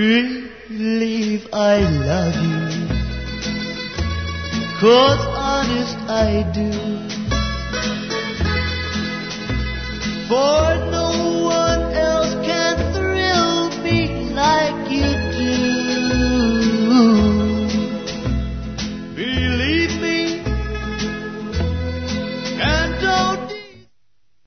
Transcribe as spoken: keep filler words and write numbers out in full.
believe I love you, 'cause honest I do. For